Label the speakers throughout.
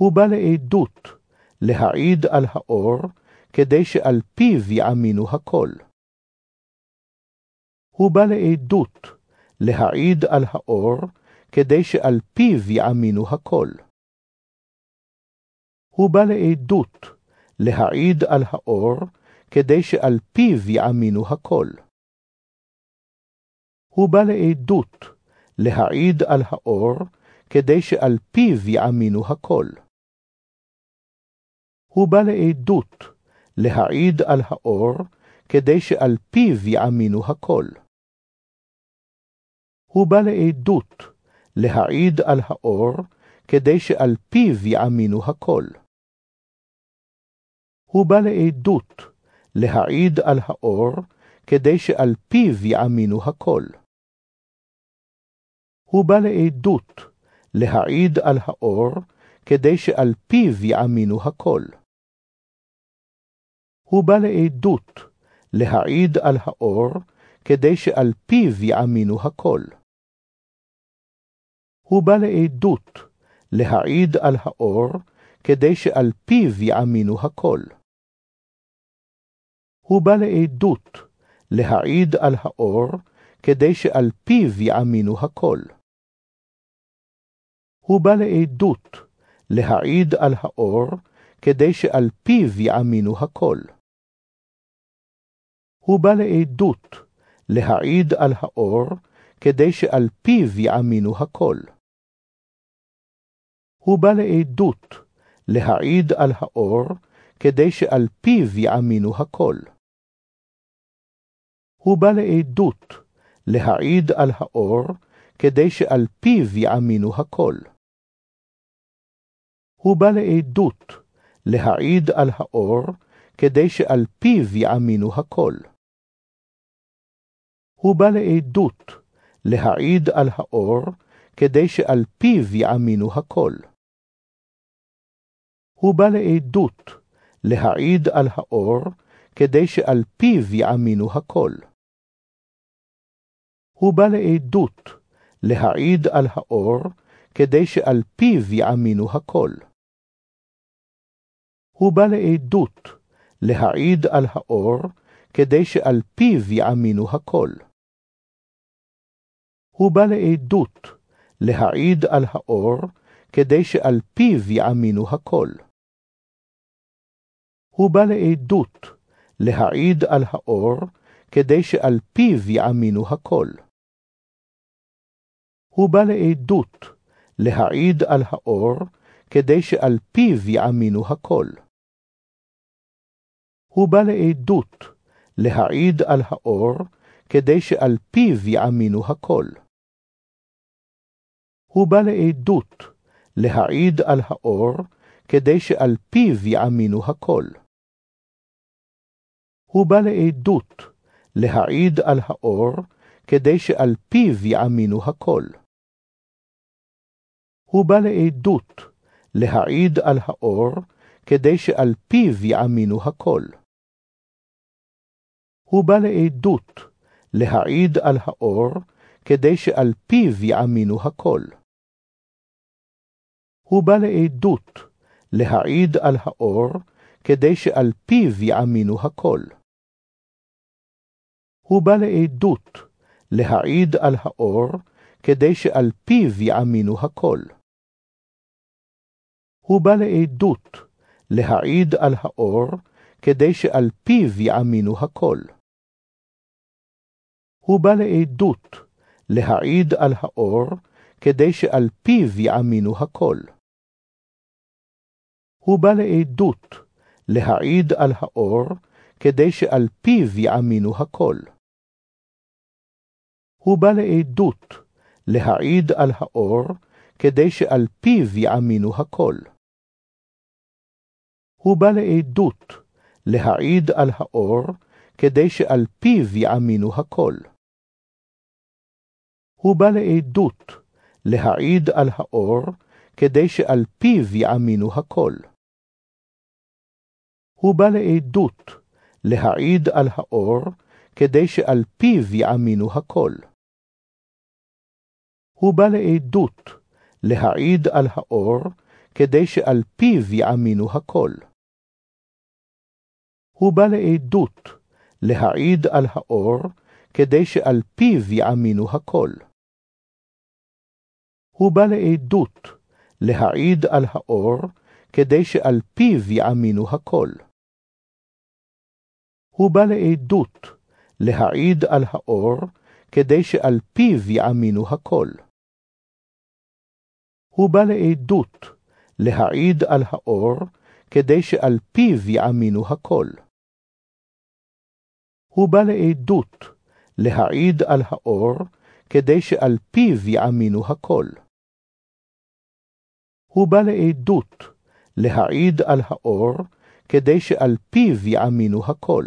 Speaker 1: הוא בא לעדות, להעיד על האור, כדי שעל פיו יאמינו הכל. הוא בא לעדות, להעיד על האור, כדי שעל פיו יאמינו הכל. הוא בא לעדות, להעיד על האור, כדי שעל פיו יאמינו הכל. הוא בא לעדות, להעיד על האור, כדי שעל פיו יאמינו הכל. הוא בא לעדות, להעיד על האור, כדי שעל פיו יאמינו הכל. הוא בא לעדות, להעיד על האור, כדי שעל פיו יאמינו הכל. הוא בא לעדות, להעיד על האור, כדי שעל פיו יאמינו הכל. הוא בא לעדות, להעיד על האור, כדי שעל פיו יאמינו הכל. הוא בא לעדות, להעיד על האור, כדי שעל פיו יאמינו הכל. הוא בא לעדות, להעיד על האור, כדי שעל פיו יאמינו הכל. הוא בא לעדות, להעיד על האור, כדי שעל פיו יאמינו הכל. הוא בא לעדות, להעיד על האור, כדי שעל פיו יאמינו הכל. הוא בא לעדות, להעיד על האור, כדי שעל פיו יאמינו הכל. הוא בא לעדות, להעיד על האור, כדי שעל פיו יאמינו הכל. הוא בא לעדות, להעיד על האור, כדי שעל פיו יאמינו הכל. הוא בא לעדות, להעיד על האור, כדי שעל פיו יאמינו הכל. הוא בא לעדות, להעיד על האור, כדי שעל פיו יאמינו הכל. הוא בא לעדות, להעיד על האור, כדי שעל פיו יאמינו הכל. הוא בא לעדות, להעיד על האור, כדי שעל פיו יאמינו הכל. הוא בא לעדות, להעיד על האור, כדי שעל פיו יאמינו הכל. הוא בא לעדות, להעיד על האור, כדי שעל פיו יאמינו הכל. הוא בא לעדות, להעיד על האור, כדי שעל פיו יאמינו הכל. הוא בא לעדות, להעיד על האור, כדי שעל פיו יאמינו הכל. הוא בא לעדות, להעיד על האור, כדי שעל פיו יאמינו הכל. הוא בא לעדות, להעיד על האור, כדי שעל פיו יאמינו הכל. הוא בא לעדות, להעיד על האור, כדי שעל פיו יאמינו הכל. הוא בא לעדות, להעיד על האור, כדי שעל פיו יאמינו הכל. הוא בא לעדות, להעיד על האור, כדי שעל פיו יאמינו הכל. הוא בא לעדות, להעיד על האור, כדי שעל פיו יאמינו הכל. הוא בא לעדות, להעיד על האור, כדי שעל פיו יאמינו הכל. הוא בא לעדות, להעיד על האור, כדי שעל פיו יאמינו הכל. הוא בא לעדות, להעיד על האור, כדי שעל פיו יאמינו הכל. הוא בא לעדות, להעיד על האור, כדי שעל פיו יאמינו הכל. הוא בא לעדות, להעיד על האור, כדי שעל פיו יאמינו הכל. הוא בא לעדות, להעיד על האור, כדי שעל פיו יאמינו הכל. הוא בא לעדות, להעיד על האור, כדי שעל פיו יאמינו הכל. הוא בא לעדות, להעיד על האור, כדי שעל פיו יאמינו הכל. הוא בא לעדות, להעיד על האור, כדי שעל פיו יאמינו הכל. הוא בא לעדות, להעיד על האור, כדי שעל פיו יאמינו הכל. הוא בא לעדות, להעיד על האור, כדי שעל פיו יאמינו הכל. הוא בא לעדות, להעיד על האור, כדי שעל פיו יאמינו הכל. הוא בא לעדות, להעיד על האור, כדי שעל פיו יאמינו הכל. הוא בא לעדות, להעיד על האור, כדי שעל פיו יאמינו הכל. הוא בא לעדות, להעיד על האור, כדי שעל פיו יאמינו הכל.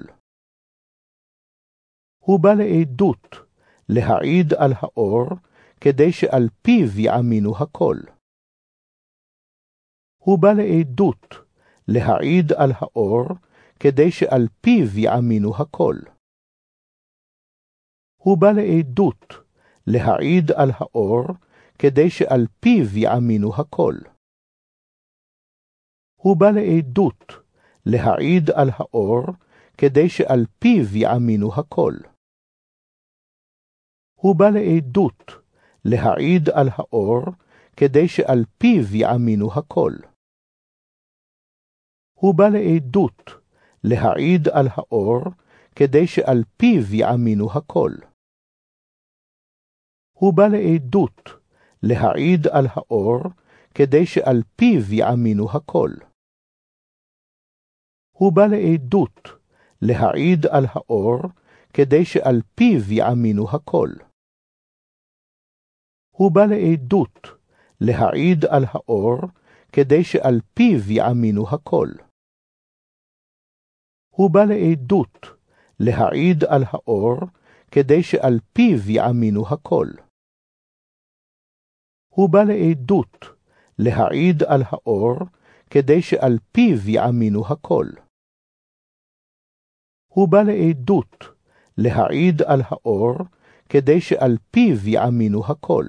Speaker 1: הוא בא לעדות, להעיד על האור, כדי שעל פיו יאמינו הכל. הוא בא לעדות, להעיד על האור, כדי שעל פיו יאמינו הכל. הוא בא לעדות, להעיד על האור, כדי שעל פיו יאמינו הכל. הוא בא לעדות, להעיד על האור, כדי שעל פיו יאמינו הכל. הוא בא לעדות, להעיד על האור, כדי שעל פיו יאמינו הכל. הוא בא לעדות, להעיד על האור, כדי שעל פיו יאמינו הכל. הוא בא לעדות, להעיד על האור, כדי שעל פיו יאמינו הכל. הוא בא לעדות, להעיד על האור, כדי שעל פיו יאמינו הכל. הוא בא לעדות, להעיד על האור, כדי שעל פיו יאמינו הכל. הוא בא לעדות, להעיד על האור, כדי שעל פיו יאמינו הכל. הוא בא לעדות, להעיד על האור, כדי שעל פיו יאמינו הכל. הוא בא לעדות, להעיד על האור, כדי שעל פיו יאמינו הכל.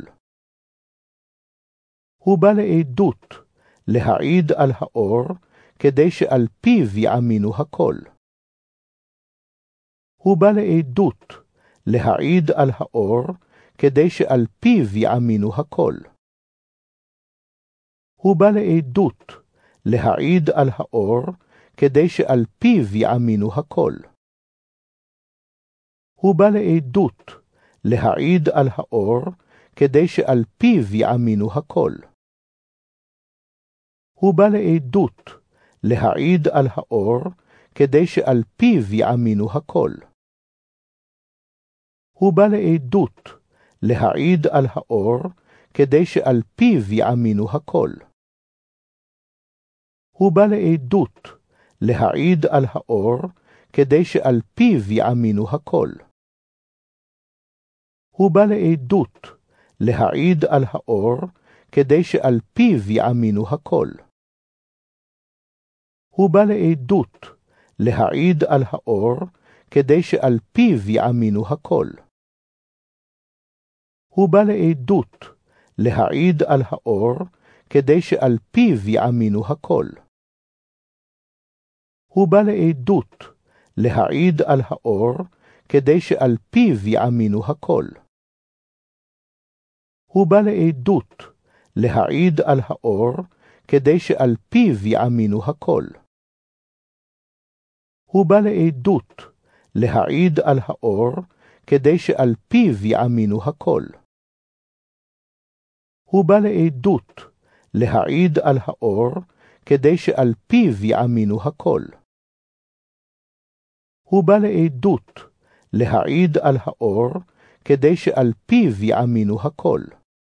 Speaker 1: הוא בא לעדות, להעיד על האור, כדי שעל פיו יאמינו הכל. הוא בא לעדות, להעיד על האור, כדי שעל פיו יאמינו הכל. הוא בא לעדות, להעיד על האור, כדי שעל פיו יאמינו הכל. הוא בא לעדות, להעיד על האור, כדי שעל פיו יאמינו הכל. הוא בא לעדות, להעיד על האור, כדי שעל פיו יאמינו הכל. הוא בא לעדות, להעיד על האור, כדי שעל פיו יאמינו הכל. הוא בא לעדות, להעיד על האור, כדי שעל פיו יאמינו הכל. הוא בא לעדות, להעיד על האור, כדי שעל פיו יאמינו הכל. הוא בא לעדות, להעיד על האור, כדי שעל פיו יאמינו הכל. הוא בא לעדות, להעיד על האור, כדי שעל פיו יאמינו הכל. הוא בא לעדות, להעיד על האור, כדי שעל פיו יאמינו הכל. הוא בא לעדות, להעיד על האור, כדי שעל פיו יאמינו הכל. הוא בא לעדות, להעיד על האור, כדי שעל פיו יאמינו הכל. הוא בא לעדות, להעיד על האור, כדי שעל פיו יאמינו הכל. הוא בא לעדות, להעיד על האור, כדי שעל פיו יאמינו הכל.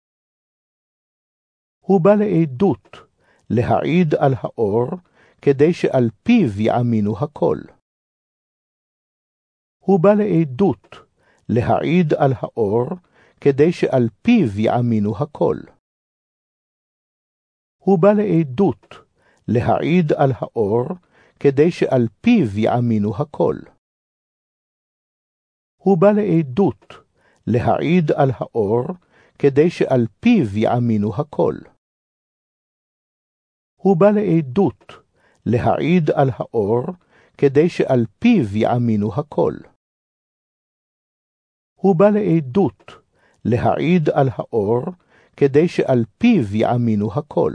Speaker 1: הוא בא לעדות, להעיד על האור, כדי שעל פיו יאמינו הכל. הוא בא לעדות, להעיד על האור, כדי שעל פיו יאמינו הכל. הוא בא לעדות, להעיד על האור, כדי שעל פיו יאמינו הכל. הוא בא לעדות, להעיד על האור, כדי שעל פיו יאמינו הכל. הוא בא לעדות, להעיד על האור, כדי שעל פיו יאמינו הכל. הוא בא לעדות, להעיד על האור, כדי שעל פיו יאמינו הכל.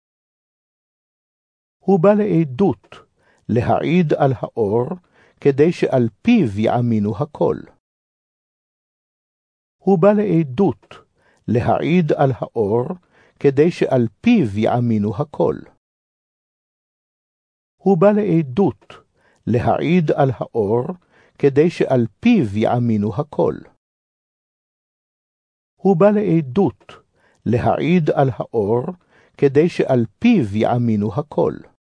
Speaker 1: הוא בא לעדות, להעיד על האור, כדי שעל פיו יאמינו הכל. הוא בא לעדות, להעיד על האור, כדי שעל פיו יאמינו הכל. הוא בא לעדות, להעיד על האור, כדי שעל פיו יאמינו הכל. הוא בא לעדות, להעיד על האור, כדי שעל פיו יאמינו הכל.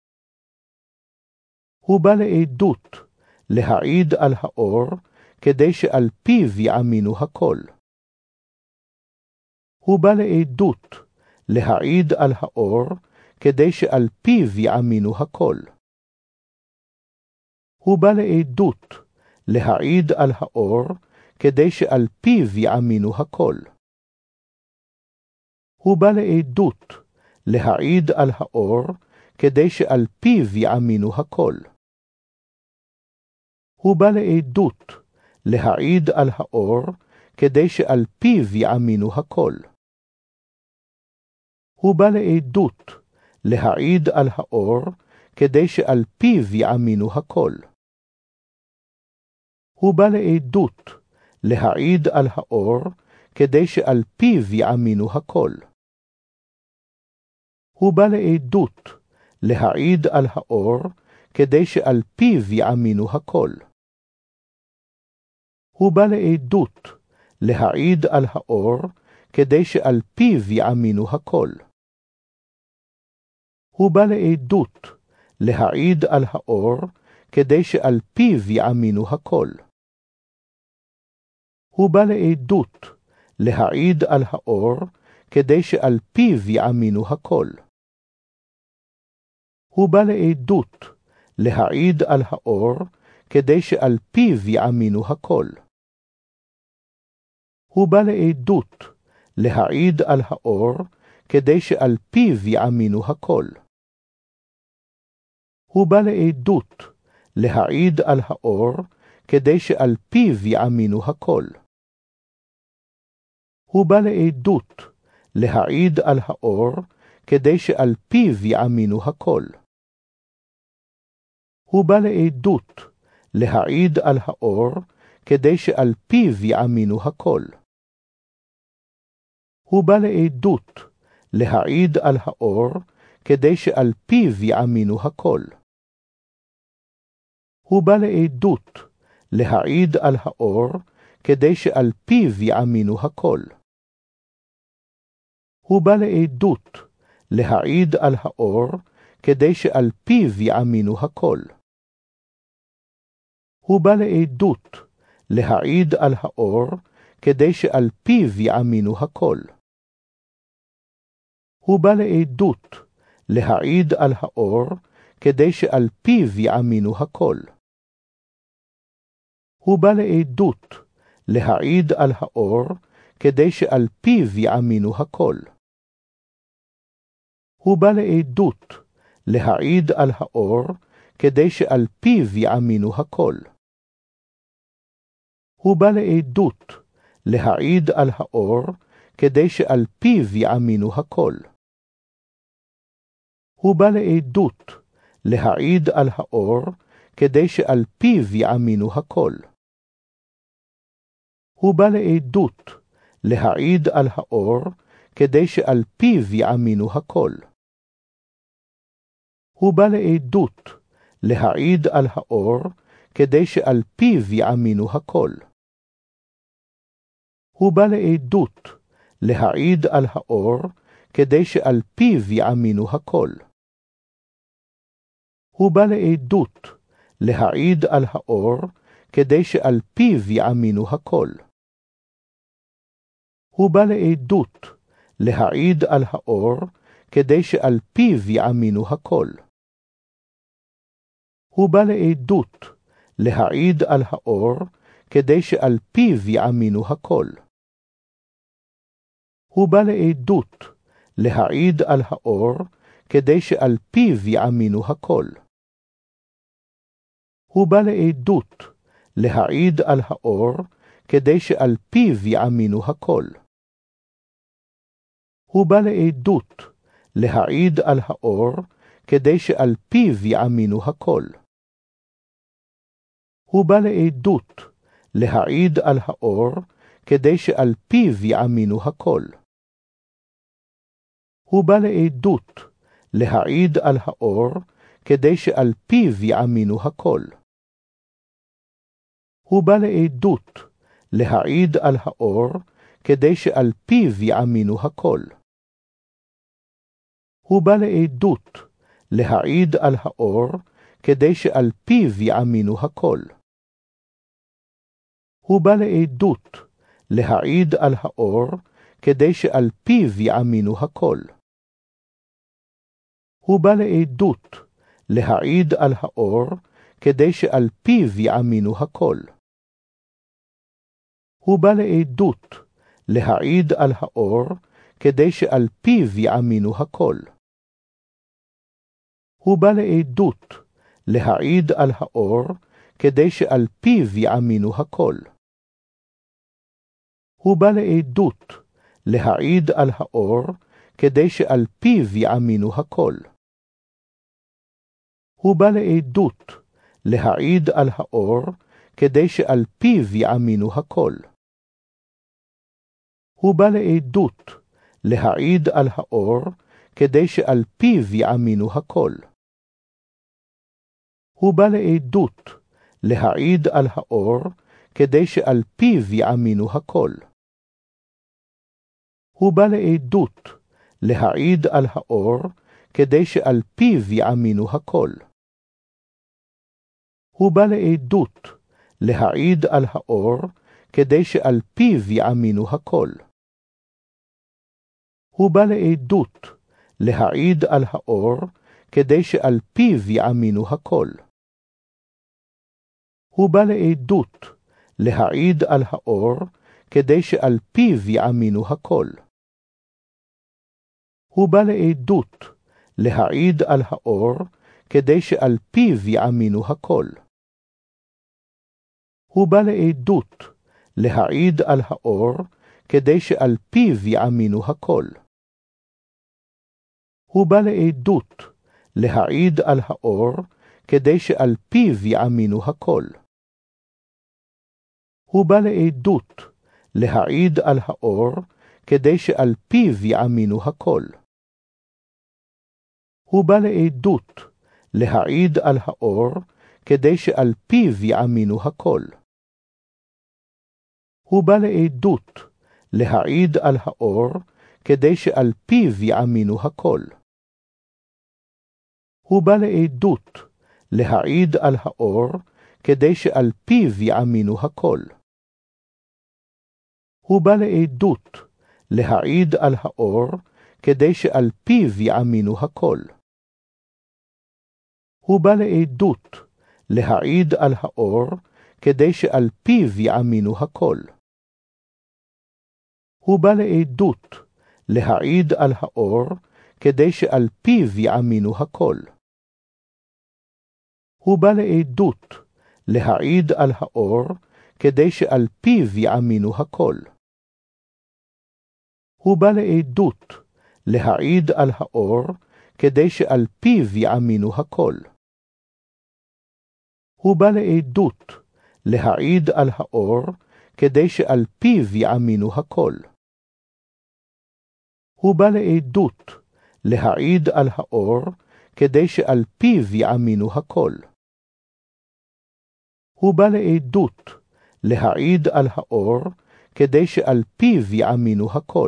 Speaker 1: הוא בא לעדות, להעיד על האור, כדי שעל פיו יאמינו הכל. הוא בא לעדות, להעיד על האור, כדי שעל פיו יאמינו הכל. הוא בא לעדות, להעיד על האור, כדי שעל פיו יאמינו הכל. הוא בא לעדות, להעיד על האור, כדי שעל פיו יאמינו הכל. הוא בא לעדות, להעיד על האור, כדי שעל פיו יאמינו הכל. הוא בא לעדות, להעיד על האור, כדי שעל פיו יאמינו הכל. הוא בא לעדות, להעיד על האור, כדי שעל פיו יאמינו הכל. הוא בא לעדות, להעיד על האור, כדי שעל פיו יאמינו הכל. הוא בא לעדות, להעיד על האור, כדי שעל פיו יאמינו הכל. הוא בא לעדות, להעיד על האור, כדי שעל פיו יאמינו הכל. הוא בא לעדות, להעיד על האור, כדי שעל פיו יאמינו הכל. הוא בא לעדות, להעיד על האור, כדי שעל פיו יאמינו הכל. הוא בא לעדות, להעיד על האור, כדי שעל פיו יאמינו הכל. הוא בא לעדות, להעיד על האור, כדי שעל פיו יאמינו הכל. הוא בא לעדות, להעיד על האור, כדי שעל פיו יאמינו הכל. הוא בא לעדות, להעיד על האור, כדי שעל פיו יאמינו הכל. הוא בא לעדות, להעיד על האור, כדי שעל פיו יאמינו הכל. הוא בא לעדות, להעיד על האור, כדי שעל פיו יאמינו הכל. הוא בא לעדות, להעיד על האור, כדי שעל פיו יאמינו הכל. הוא בא לעדות, להעיד על האור, כדי שעל פיו יאמינו הכל. הוא בא לעדות, להעיד על האור, כדי שעל פיו יאמינו הכל. הוא בא לעדות, להעיד על האור, כדי שעל פיו יאמינו הכל. הוא בא לעדות, להעיד על האור, כדי שעל פיו יאמינו הכל. הוא בא לעדות, להעיד על האור, כדי שעל פיו יאמינו הכל. הוא בא לעדות, להעיד על האור, כדי שעל פיו יאמינו הכל. הוא בא לעדות, להעיד על האור, כדי שעל פיו יאמינו הכל. הוא בא לעדות, להעיד על האור, כדי שעל פיו יאמינו הכל. הוא בא לעדות, להעיד על האור, כדי שעל פיו יאמינו הכל. הוא בא לעדות, להעיד על האור, כדי שעל פיו יאמינו הכל. הוא בא לעדות, להעיד על האור, כדי שעל פיו יאמינו הכל. הוא בא לעדות, להעיד על האור, כדי שעל פיו יאמינו הכל. הוא בא לעדות, להעיד על האור, כדי שעל פיו יאמינו הכל. הוא בא לעדות, להעיד על האור, כדי שעל פיו יאמינו הכל. הוא בא לעדות, להעיד על האור, כדי שעל פיו יאמינו הכל. הוא בא לעדות, להעיד על האור, כדי שעל פיו יאמינו הכל. הוא בא לעדות, להעיד על האור, כדי שעל פיו יאמינו הכל. הוא בא לעדות, להעיד על האור, כדי שעל פיו יאמינו הכל. הוא בא לעדות, להעיד על האור, כדי שעל פיו יאמינו הכל. הוא בא לעדות, להעיד על האור, כדי שעל פיו יאמינו הכל. הוא בא לעדות, להעיד על האור, כדי שעל פיו יאמינו הכל. הוא בא לעדות, להעיד על האור, כדי שעל פיו יאמינו הכל. הוא בא לעדות, להעיד על האור, כדי שעל פיו יאמינו הכל. הוא בא לעדות, להעיד על האור, כדי שעל פיו יאמינו הכל. הוא בא לעדות, להעיד על האור, כדי שעל פיו יאמינו הכל. הוא בא לעדות, להעיד על האור, כדי שעל פיו יאמינו הכל. הוא בא לעדות, להעיד על האור, כדי שעל פיו יאמינו הכל. הוא בא לעדות, להעיד על האור, כדי שעל פיו יאמינו הכל. הוא בא לעדות, להעיד על האור, כדי שעל פיו יאמינו הכל. הוא בא לעדות, להעיד על האור, כדי שעל פיו יאמינו הכל. הוא בא לעדות, להעיד על האור, כדי שעל פיו יאמינו הכל. הוא בא לעדות, להעיד על האור, כדי שעל פיו יאמינו הכל. הוא בא לעדות, להעיד על האור, כדי שעל פיו יאמינו הכל. הוא בא לעדות, להעיד על האור, כדי שעל פיו יאמינו הכל. הוא בא לעדות, להעיד על האור, כדי שעל פיו יאמינו הכל. הוא בא לעדות, להעיד על האור, כדי שעל פיו יאמינו הכל. הוא בא לעדות, להעיד על האור, כדי שעל פיו יאמינו הכל. הוא בא לעדות, להעיד על האור, כדי שעל פיו יאמינו הכל. הוא בא לעדות, להעיד על האור, כדי שעל פיו יאמינו הכל. הוא בא לעדות, להעיד על האור, כדי שעל פיו יאמינו הכל. הוא בא לעדות, להעיד על האור, כדי שעל פיו יאמינו הכל. הוא בא לעדות, להעיד על האור, כדי שעל פיו יאמינו הכל. הוא בא לעדות, להעיד על האור, כדי שעל פיו יאמינו הכל. הוא בא לעדות, להעיד על האור, כדי שעל פיו יאמינו הכל. הוא בא לעדות, להעיד על האור, כדי שעל פיו יאמינו הכל. הוא בא לעדות, להעיד על האור, כדי שעל פיו יאמינו הכל.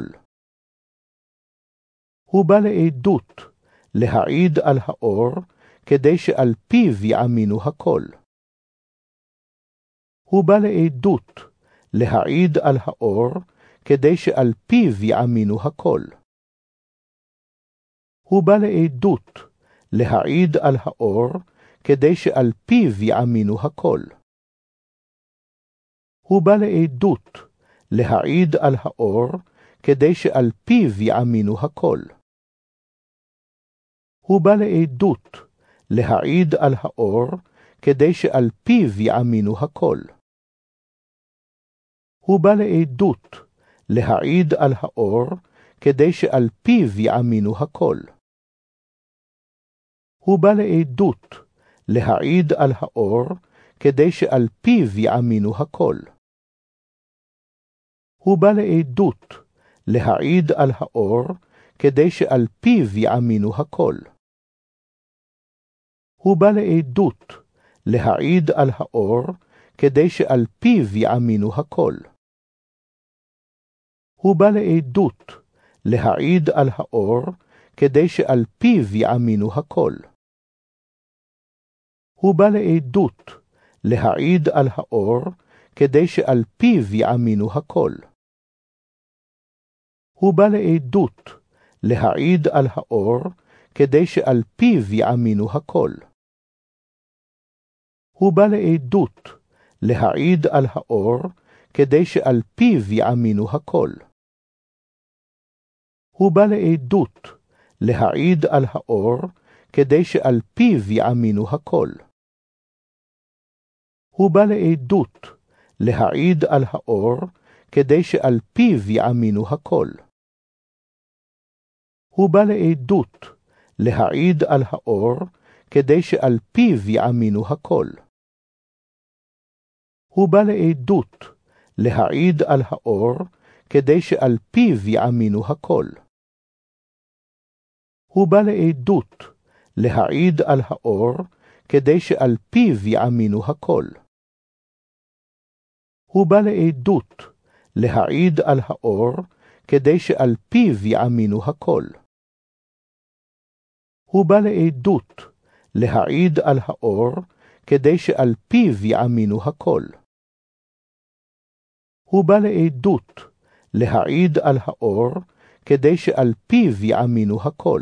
Speaker 1: הוא בא לעדות, להעיד על האור, כדי שעל פיו יאמינו הכל. הוא בא לעדות, להעיד על האור, כדי שעל פיו יאמינו הכל. הוא בא לעדות, להעיד על האור, כדי שעל פיו יאמינו הכל. הוא בא לעדות, להעיד על האור, כדי שעל פיו יאמינו הכל. הוא בא לעדות, להעיד על האור, כדי שעל פיו יאמינו הכל. הוא בא לעדות, להעיד על האור, כדי שעל פיו יאמינו הכל. הוא בא לעדות, להעיד על האור, כדי שעל פיו יאמינו הכל. הוא בא לעדות, להעיד על האור, כדי שעל פיו יאמינו הכל. הוא בא לעדות, להעיד על האור, כדי שעל פיו יאמינו הכל. הוא בא לעדות, להעיד על האור, כדי שעל פיו יאמינו הכל. הוא בא לעדות, להעיד על האור, כדי שעל פיו יאמינו הכל. הוא בא לעדות, להעיד על האור, כדי שעל פיו יאמינו הכל. הוא בא לעדות, להעיד על האור, כדי שעל פיו יאמינו הכל. הוא בא לעדות, להעיד על האור, כדי שעל פיו יאמינו הכל. הוא בא לעדות, להעיד על האור, כדי שעל פיו יאמינו הכל. הוא בא לעדות, להעיד על האור, כדי שעל פיו יאמינו הכל. הוא בא לעדות, להעיד על האור, כדי שעל פיו יאמינו הכל. הוא בא לעדות, להעיד על האור, כדי שעל פיו יאמינו הכל. הוא בא לעדות, להעיד על האור, כדי שעל פיו יאמינו הכל. הוא בא לעדות, להעיד על האור, כדי שעל פיו יאמינו הכל. הוא בא לעדות, להעיד על האור, כדי שעל פיו יאמינו הכל.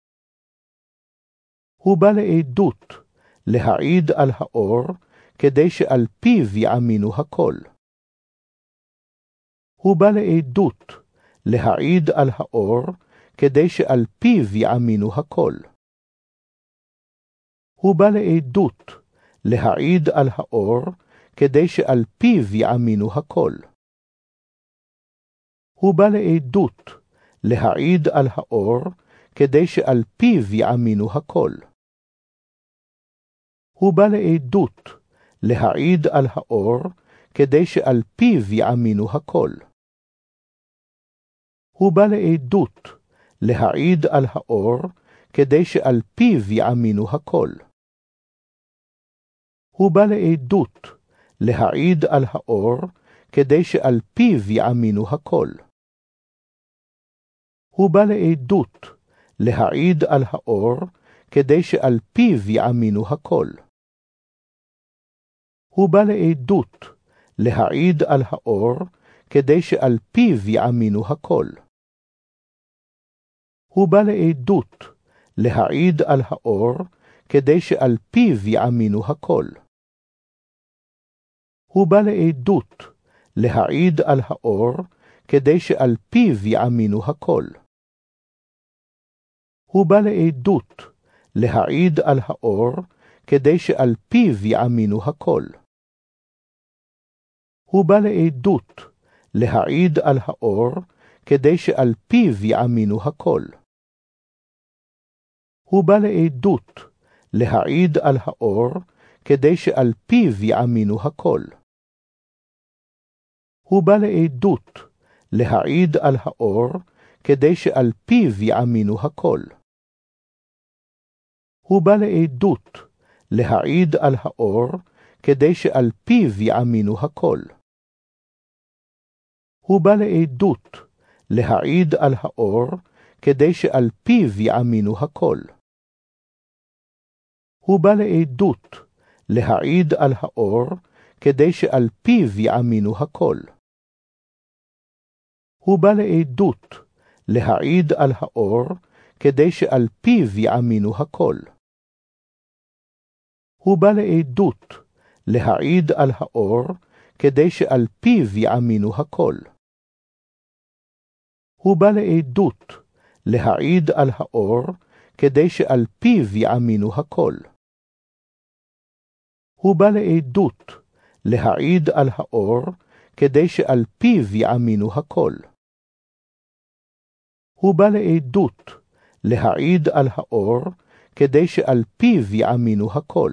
Speaker 1: הוא בא לעדות, להעיד על האור, כדי שעל פיו יאמינו הכל. הוא בא לעדות, להעיד על האור, כדי שעל פיו יאמינו הכל. הוא בא לעדות, להעיד על האור, כדי שעל פיו יאמינו הכל. הוא בא לעדות, להעיד על האור, כדי שעל פיו יאמינו הכל. הוא בא לעדות, להעיד על האור, כדי שעל פיו יאמינו הכל. הוא בא לעדות, להעיד על האור, כדי שעל פיו יאמינו הכל. הוא בא לעדות, להעיד על האור, כדי שעל פיו יאמינו הכל. הוא בא לעדות, להעיד על האור, כדי שעל פיו יאמינו הכל. הוא בא לעדות, להעיד על האור, כדי שעל פיו יאמינו הכל. הוא בא לעדות, להעיד על האור, כדי שעל פיו יאמינו הכל. הוא בא לעדות, להעיד על האור, כדי שעל פיו יאמינו הכל. הוא בא לעדות, להעיד על האור, כדי שעל פיו יאמינו הכל. הוא בא לעדות, להעיד על האור, כדי שעל פיו יאמינו הכל. הוא בא לעדות, להעיד על האור, כדי שעל פיו יאמינו הכל. הוא בא לעדות, להעיד על האור, כדי שעל פיו יאמינו הכל. הוא בא לעדות, להעיד על האור, כדי שעל פיו יאמינו הכל. הוא בא לעדות, להעיד על האור, כדי שעל פיו יאמינו הכל. הוא בא לעדות, להעיד על האור, כדי שעל פיו יאמינו הכל. הוא בא לעדות, להעיד על האור, כדי שעל פיו יאמינו הכל. הוא בא לעדות, להעיד על האור, כדי שעל פיו יאמינו הכל. הוא בא לעדות, להעיד על האור, כדי שעל פיו יאמינו הכל. הוא בא לעדות, להעיד על האור, כדי שעל פיו יאמינו הכל. הוא בא לעדות, להעיד על האור, כדי שעל פיו יאמינו הכל.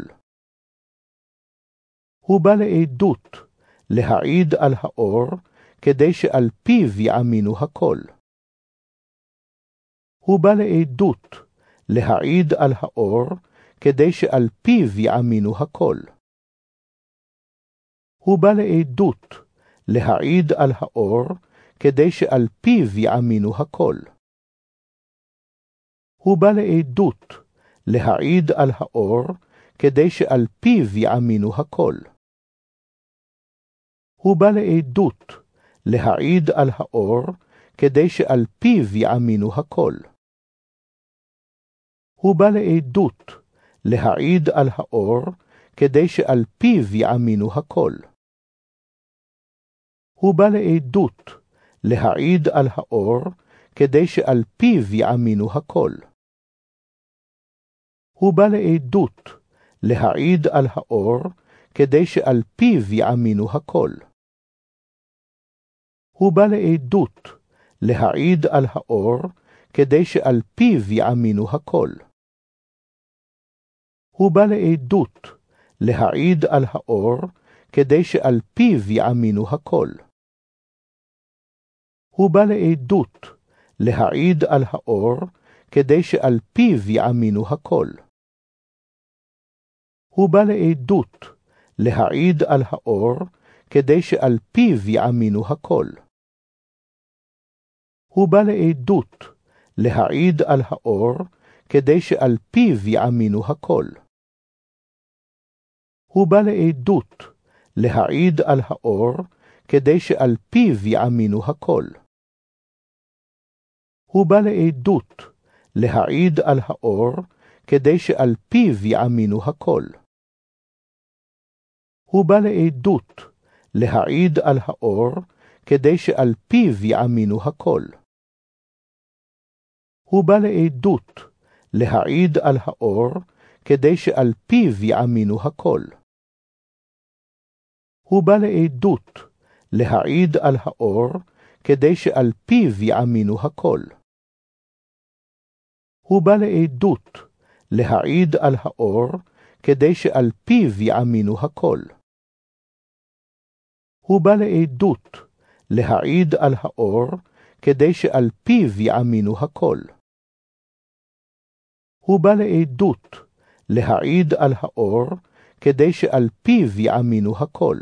Speaker 1: הוא בא לעדות, להעיד על האור, כדי שעל פיו יאמינו הכל. הוא בא לעדות, להעיד על האור, כדי שעל פיו יאמינו הכל. הוא בא לעדות, להעיד על האור, כדי שעל פיו יאמינו הכל. הוא בא לעדות, להעיד על האור, כדי שעל פיו יאמינו הכל. הוא בא לעדות, להעיד על האור, כדי שעל פיו יאמינו הכל. הוא בא לעדות, להעיד על האור, כדי שעל פיו יאמינו הכל. הוא בא לעדות, להעיד על האור, כדי שעל פיו יאמינו הכל. הוא בא לעדות, להעיד על האור, כדי שעל פיו יאמינו הכל. הוא בא לעדות, להעיד על האור, כדי שעל פיו יאמינו הכל. הוא בא לעדות, להעיד על האור, כדי שעל פיו יאמינו הכל. הוא בא לעדות, להעיד על האור, כדי שעל פיו יאמינו הכל. הוא בא לעדות, להעיד על האור, כדי שעל פיו יאמינו הכל. הוא בא לעדות, להעיד על האור, כדי שעל פיו יאמינו הכל. הוא בא לעדות, להעיד על האור, כדי שעל פיו יאמינו הכל. הוא בא לעדות, להעיד על האור, כדי שעל פיו יאמינו הכל. הוא בא לעדות, להעיד על האור, כדי שעל פיו יאמינו הכל. הוא בא לעדות, להעיד על האור, כדי שעל פיו יאמינו הכל. הוא בא לעדות, להעיד על האור, כדי שעל פיו יאמינו הכל. הוא בא לעדות, להעיד על האור, כדי שעל פיו יאמינו הכל. הוא בא לעדות, להעיד על האור, כדי שעל פיו יאמינו הכל. הוא בא לעדות, להעיד על האור, כדי שעל פיו יאמינו הכל.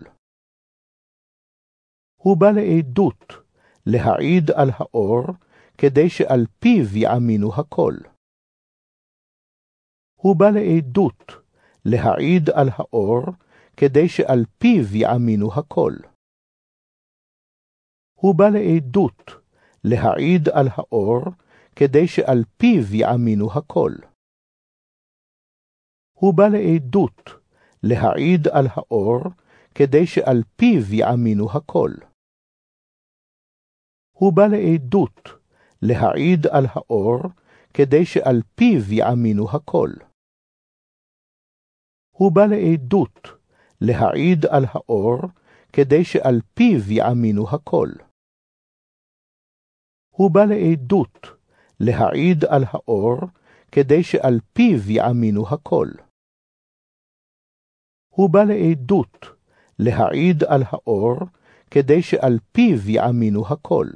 Speaker 1: הוא בא לעדות, להעיד על האור, כדי שעל פיו יאמינו הכל. הוא בא לעדות, להעיד על האור, כדי שעל פיו יאמינו הכל. הוא בא לעדות, להעיד על האור, כדי שעל פיו יאמינו הכל. הוא בא לעדות, להעיד על האור, כדי שעל פיו יאמינו הכל. הוא בא לעדות, להעיד על האור, כדי שעל פיו יאמינו הכל. הוא בא לעדות, להעיד על האור, כדי שעל פיו יאמינו הכל. הוא בא לעדות, להעיד על האור, כדי שעל פיו יאמינו הכל. הוא בא לעדות, להעיד על האור, כדי שעל פיו יאמינו הכל.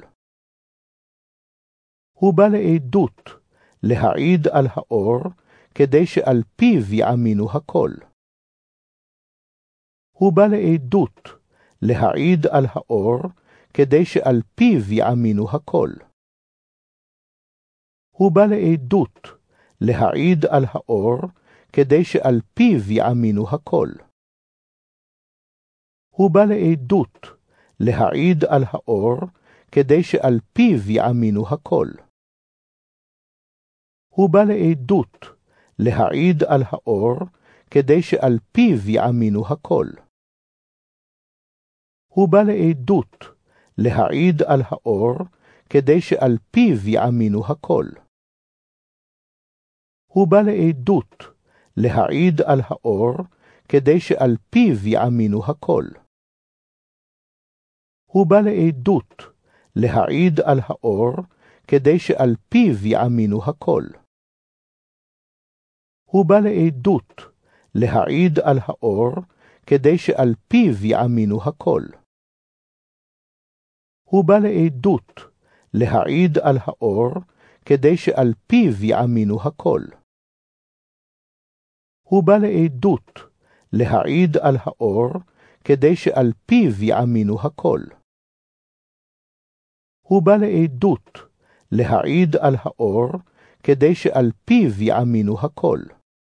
Speaker 1: הוא בא לעדות, להעיד על האור, כדי שעל פיו יאמינו הכל. הוא בא לעדות, להעיד על האור, כדי שעל פיו יאמינו הכל. הוא בא לעדות, להעיד על האור, כדי שעל פיו יאמינו הכל. הוא בא לעדות, להעיד על האור, כדי שעל פיו יאמינו הכל. הוא בא לעדות, להעיד על האור, כדי שעל פיו יאמינו הכל. הוא בא לעדות, להעיד על האור, כדי שעל פיו יאמינו הכל. הוא בא לעדות, להעיד על האור, כדי שעל פיו יאמינו הכל. הוא בא לעדות, להעיד על האור, כדי שעל פיו יאמינו הכל. הוא בא לעדות, להעיד על האור, כדי שעל פיו יאמינו הכל. הוא בא לעדות, להעיד על האור, כדי שעל פיו יאמינו הכל. הוא בא לעדות, להעיד על האור, כדי שעל פיו יאמינו הכל. הוא בא לעדות, להעיד על האור, כדי שעל פיו יאמינו הכל.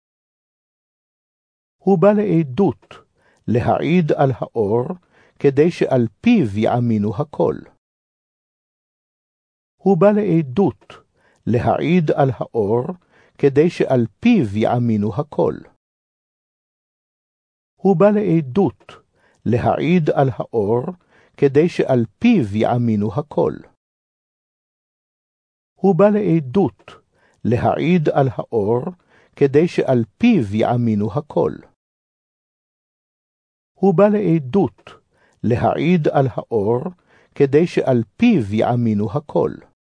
Speaker 1: הוא בא לעדות, להעיד על האור, כדי שעל פיו יאמינו הכל. הוא בא לעדות, להעיד על האור, כדי שעל פיו יאמינו הכל. הוא בא לעדות, להעיד על האור, כדי שעל פיו יאמינו הכל. הוא בא לעדות, להעיד על האור, כדי שעל פיו יאמינו הכל. הוא בא לעדות, להעיד על האור, כדי שעל פיו יאמינו הכל.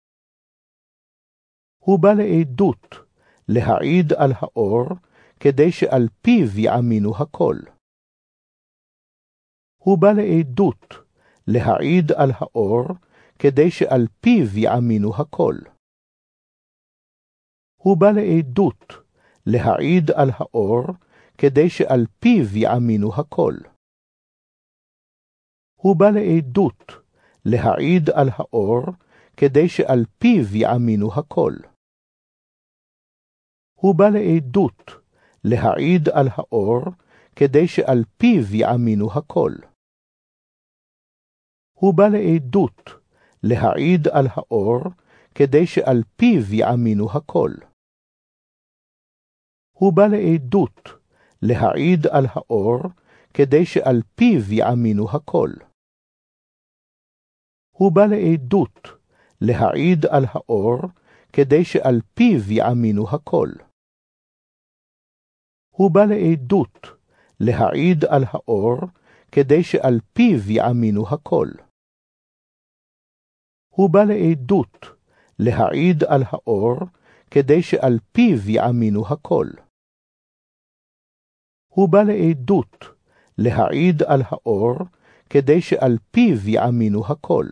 Speaker 1: הוא בא לעדות, להעיד על האור, כדי שעל פיו יאמינו הכל. הוא בא לעדות, להעיד על האור, כדי שעל פיו יאמינו הכל. הוא בא לעדות, להעיד על האור, כדי שעל פיו יאמינו הכל. הוא בא לעדות, להעיד על האור, כדי שעל פיו יאמינו הכל. הוא בא לעדות, להעיד על האור, כדי שעל פיו יאמינו הכל. הוא בא לעדות, להעיד על האור, כדי שעל פיו יאמינו הכל. הוא בא לעדות, להעיד על האור, כדי שעל פיו יאמינו הכל. הוא בא לעדות, להעיד על האור, כדי שעל פיו יאמינו הכל. הוא בא לעדות, להעיד על האור, כדי שעל פיו יאמינו הכל. הוא בא לעדות, להעיד על האור, כדי שעל פיו יאמינו הכל. הוא בא לעדות, להעיד על האור, כדי שעל פיו יאמינו הכל.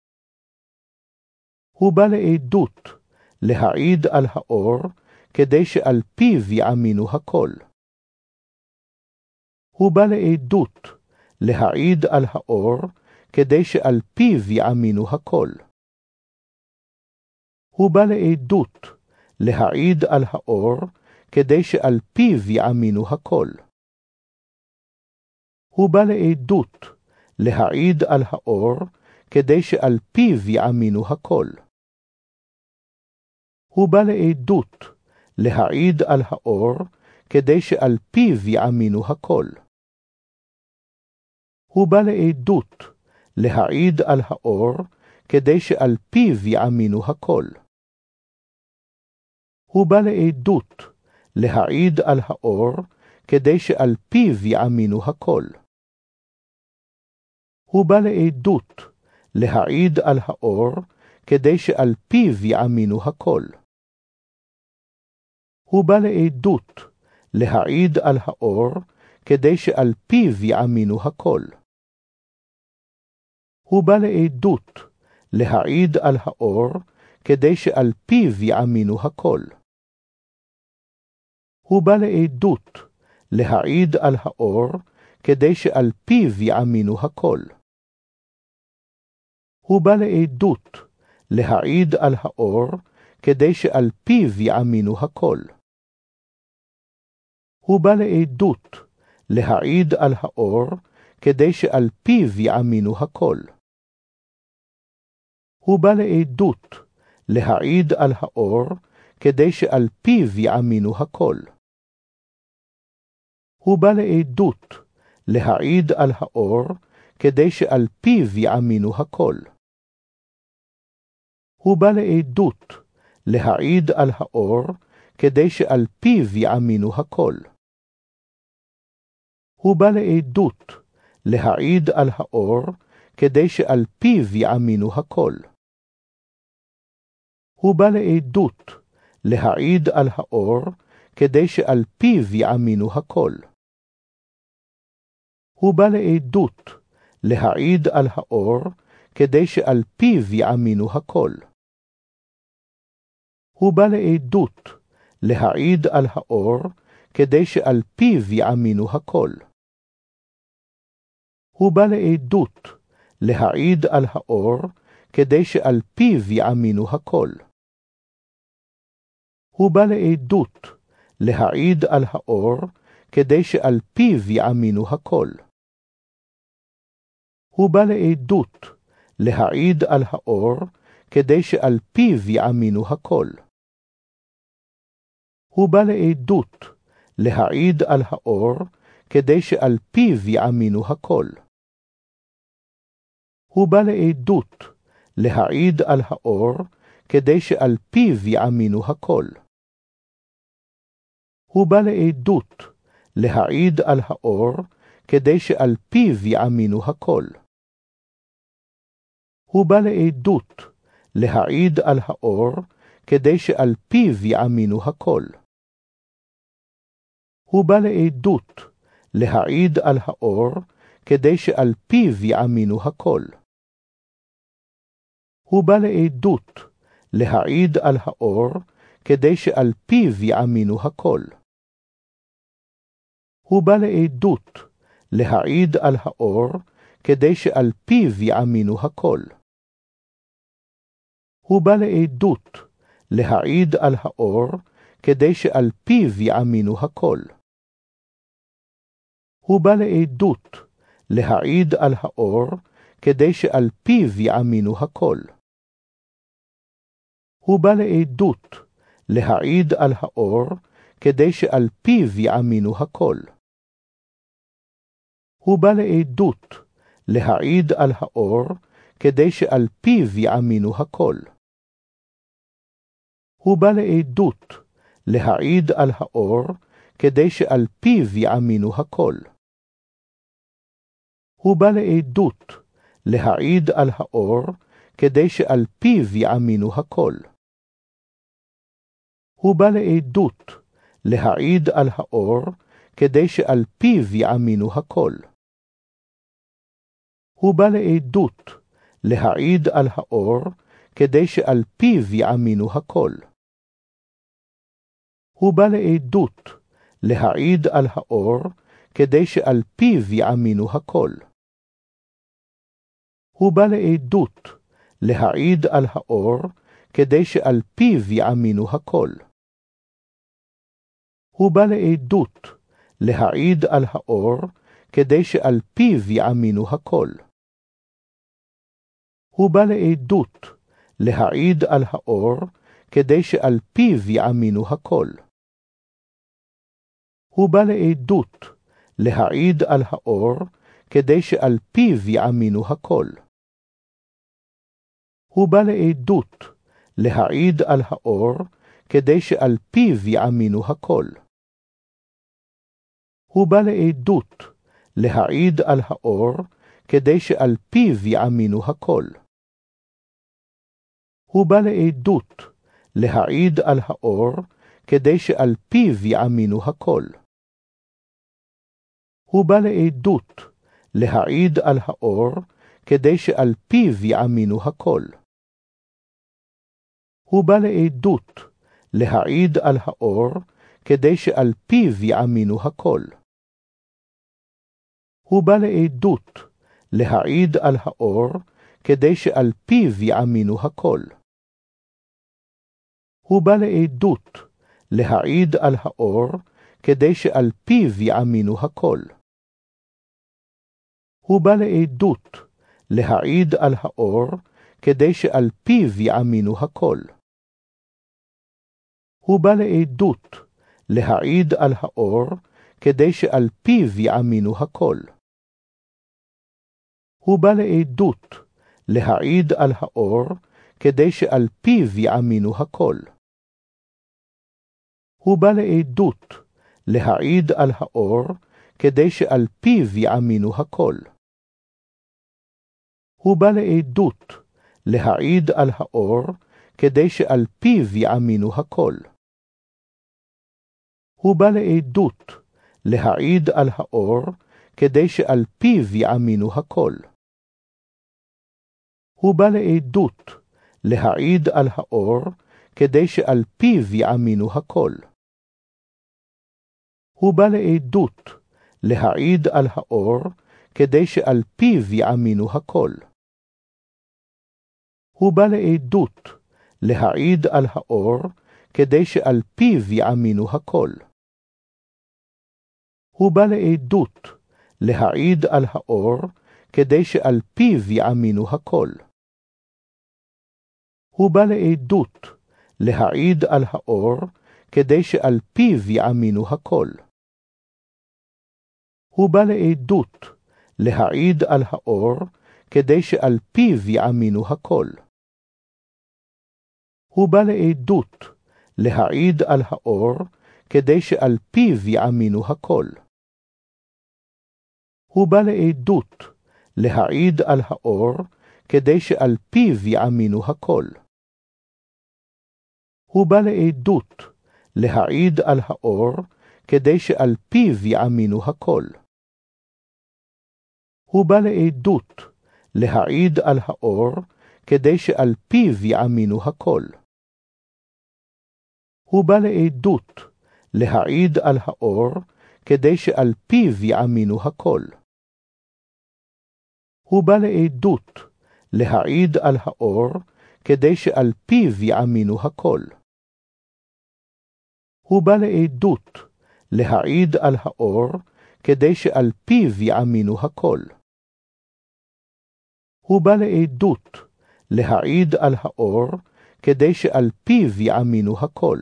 Speaker 1: הוא בא לעדות, להעיד על האור, כדי שעל פיו יאמינו הכל. הוא בא לעדות, להעיד על האור, כדי שעל פיו יאמינו הכל. הוא בא לעדות, להעיד על האור, כדי שעל פיו יאמינו הכל. הוא בא לעדות, להעיד על האור, כדי שעל פיו יאמינו הכל. הוא בא לעדות, להעיד על האור, כדי שעל פיו יאמינו הכל. הוא בא לעדות, להעיד על האור, כדי שעל פיו יאמינו הכל. הוא בא לעדות, להעיד על האור, כדי שעל פיו יאמינו הכל. הוא בא לעדות, להעיד על האור, כדי שעל פיו יאמינו הכל. הוא בא לעדות, להעיד על האור, כדי שעל פיו יאמינו הכל. הוא בא לעדות, להעיד על האור, כדי שעל פיו יאמינו הכל. הוא בא לעדות, להעיד על האור, כדי שעל פיו יאמינו הכל. הוא בא לעדות, להעיד על האור, כדי שעל פיו יאמינו הכל. הוא בא לעדות, להעיד על האור, כדי שעל פיו יאמינו הכל. הוא בא לעדות, להעיד על האור, כדי שעל פיו יאמינו הכל. הוא בא לעדות, להעיד על האור, כדי שעל פיו יאמינו הכל. הוא בא לעדות, להעיד על האור, כדי שעל פיו יאמינו הכל. הוא בא לעדות, להעיד על האור, כדי שעל פיו יאמינו הכל. הוא בא לעדות, להעיד על האור, כדי שעל פיו יאמינו הכל. הוא בא לעדות, להעיד על האור, כדי שעל פיו יאמינו הכל. הוא בא לעדות, להעיד על האור, כדי שעל פיו יאמינו הכל. הוא בא לעדות, להעיד על האור, כדי שעל פיו יאמינו הכל. הוא בא לעדות, להעיד על האור, כדי שעל פיו יאמינו הכל. הוא בא לעדות, להעיד על האור, כדי שעל פיו יאמינו הכל. הוא בא לעדות, להעיד על האור, כדי שעל פיו יאמינו הכל. הוא בא לעדות, להעיד על האור, כדי שעל פיו יאמינו הכל. הוא בא לעדות, להעיד על האור, כדי שעל פיו יאמינו הכל. הוא בא לעדות, להעיד על האור, כדי שעל פיו יאמינו הכל. הוא בא לעדות, להעיד על האור, כדי שעל פיו יאמינו הכל. הוא בא לעדות, להעיד על האור, כדי שעל פיו יאמינו הכל. הוא בא לעדות, להעיד על האור, כדי שעל פיו יאמינו הכל. הוא בא לעדות, להעיד על האור, כדי שעל פיו יאמינו הכל. הוא בא לעדות, להעיד על האור, כדי שעל פיו יאמינו הכל. הוא בא לעדות, להעיד על האור, כדי שעל פיו יאמינו הכל. הוא בא לעדות, להעיד על האור, כדי שעל פיו יאמינו הכל. הוא בא לעדות, להעיד על האור, כדי שעל פיו יאמינו הכל. הוא בא לעדות, להעיד על האור, כדי שעל פיו יאמינו הכל. הוא בא לעדות, להעיד על האור, כדי שעל פיו יאמינו הכל. הוא בא לעדות, להעיד על האור, כדי שעל פיו יאמינו הכל. הוא בא לעדות, להעיד על האור, כדי שעל פיו יאמינו הכל. הוא בא לעדות, להעיד על האור, כדי שעל פיו יאמינו הכל. הוא בא לעדות, להעיד על האור, כדי שעל פיו יאמינו הכל. הוא בא לעדות, להעיד על האור, כדי שעל פיו יאמינו הכל. הוא בא לעדות, להעיד על האור, כדי שעל פיו יאמינו הכל. הוא בא לעדות, להעיד על האור, כדי שעל פיו יאמינו הכל. הוא בא לעדות, להעיד על האור, כדי שעל פיו יאמינו הכל. הוא בא לעדות, להעיד על האור, כדי שעל פיו יאמינו הכל. הוא בא לעדות, להעיד על האור, כדי שעל פיו יאמינו הכל. הוא בא לעדות, להעיד על האור, כדי שעל פיו יאמינו הכל. הוא בא לעדות, להעיד על האור, כדי שעל פיו יאמינו הכל. הוא בא לעדות, להעיד על האור, כדי שעל פיו יאמינו הכל. הוא בא לעדות, להעיד על האור, כדי שעל פיו יאמינו הכל. הוא בא לעדות, להעיד על האור, כדי שעל פיו יאמינו הכל. הוא בא לעדות, להעיד על האור, כדי שעל פיו יאמינו הכל. הוא בא לעדות, להעיד על האור, כדי שעל פיו יאמינו הכל. הוא בא לעדות, להעיד על האור, כדי שעל פיו יאמינו הכל. הוא בא לעדות, להעיד על האור, כדי שעל פיו יאמינו הכל. הוא בא לעדות, להעיד על האור, כדי שעל פיו יאמינו הכל. הוא בא לעדות, להעיד על האור, כדי שעל פיו יאמינו הכל. הוא בא לעדות, להעיד על האור, כדי שעל פיו יאמינו הכל. הוא בא לעדות, להעיד על האור, כדי שעל פיו יאמינו הכל. הוא בא לעדות, להעיד על האור, כדי שעל פיו יאמינו הכל. הוא בא לעדות, להעיד על האור, כדי שעל פיו יאמינו הכל. הוא בא לעדות, להעיד על האור, כדי שעל פיו יאמינו הכל. הוא בא לעדות, להעיד על האור, כדי שעל פיו יאמינו הכל. הוא בא לעדות, להעיד על האור, כדי שעל פיו יאמינו הכל. הוא בא לעדות, להעיד על האור, כדי שעל פיו יאמינו הכל. הוא בא לעדות, להעיד על האור, כדי שעל פיו יאמינו הכל. הוא בא לעדות, להעיד על האור, כדי שעל פיו יאמינו הכל. הוא בא לעדות, להעיד על האור, כדי שעל פיו יאמינו הכל. הוא בא לעדות, להעיד על האור, כדי שעל פיו יאמינו הכל.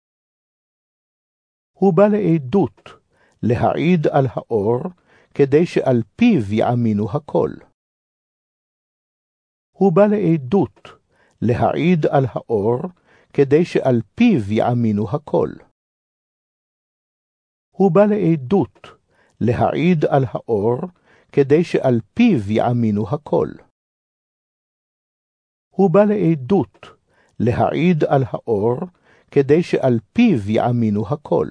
Speaker 1: הוא בא לעדות, להעיד על האור, כדי שעל פיו יאמינו הכל. הוא בא לעדות, להעיד על האור, כדי שעל פיו יאמינו הכל. הוא בא לעדות, להעיד על האור, כדי שעל פיו יאמינו הכל. הוא בא לעדות, להעיד על האור, כדי שעל פיו יאמינו הכל.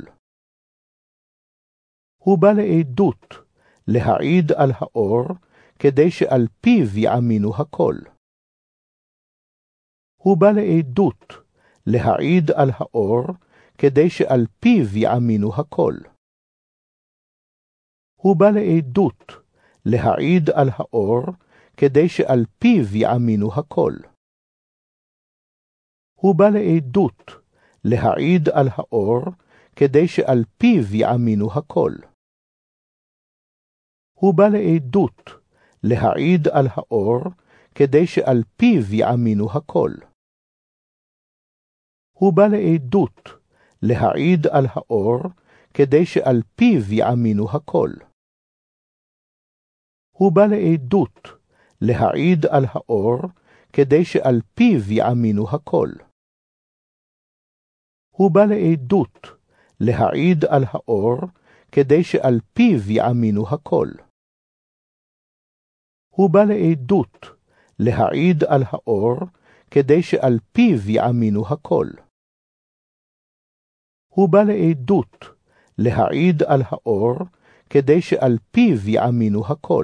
Speaker 1: הוא בא לעדות, להעיד על האור, כדי שעל פיו יאמינו הכל. הוא בא לעדות, להעיד על האור, כדי שעל פיו יאמינו הכל. הוא בא לעדות, להעיד על האור, כדי שעל פיו יאמינו הכל. הוא בא לעדות, להעיד על האור, כדי שעל פיו יאמינו הכל. הוא בא לעדות, להעיד על האור, כדי שעל פיו יאמינו הכל. הוא בא לעדות, להעיד על האור, כדי שעל פיו יאמינו הכל. הוא בא לעדות, להעיד על האור, כדי שעל פיו יאמינו הכל. הוא בא לעדות, להעיד על האור, כדי שעל פיו יאמינו הכל. הוא בא לעדות, להעיד על האור, כדי שעל פיו יאמינו הכל. הוא בא לעדות, להעיד על האור, כדי שעל פיו יאמינו הכל.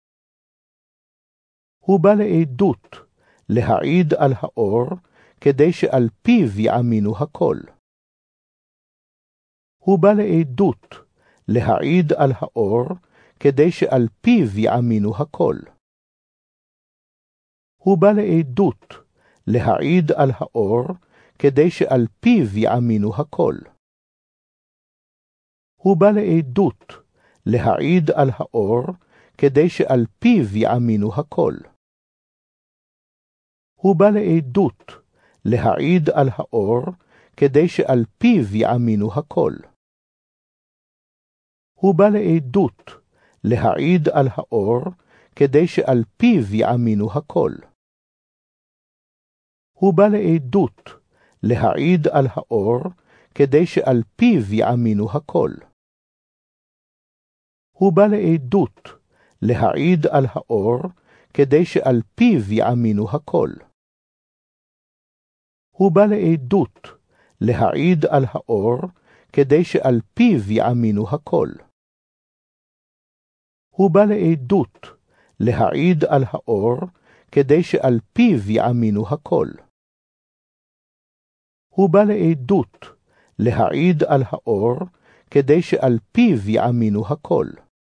Speaker 1: הוא בא לעדות, להעיד על האור, כדי שעל פיו יאמינו הכל. הוא בא לעדות, להעיד על האור, כדי שעל פיו יאמינו הכל. הוא בא לעדות, להעיד על האור, כדי שעל פיו יאמינו הכל. הוא בא לעדות, להעיד על האור, כדי שעל פיו יאמינו הכל. הוא בא לעדות, להעיד על האור, כדי שעל פיו יאמינו הכל. הוא בא לעדות, להעיד על האור, כדי שעל פיו יאמינו הכל. הוא בא לעדות, להעיד על האור, כדי שעל פיו יאמינו הכל. הוא בא לעדות, להעיד על האור, כדי שעל פיו יאמינו הכל. הוא בא לעדות, להעיד על האור, כדי שעל פיו יאמינו הכל. הוא בא לעדות, להעיד על האור, כדי שעל פיו יאמינו הכל. הוא בא לעדות, להעיד על האור, כדי שעל פיו יאמינו הכל.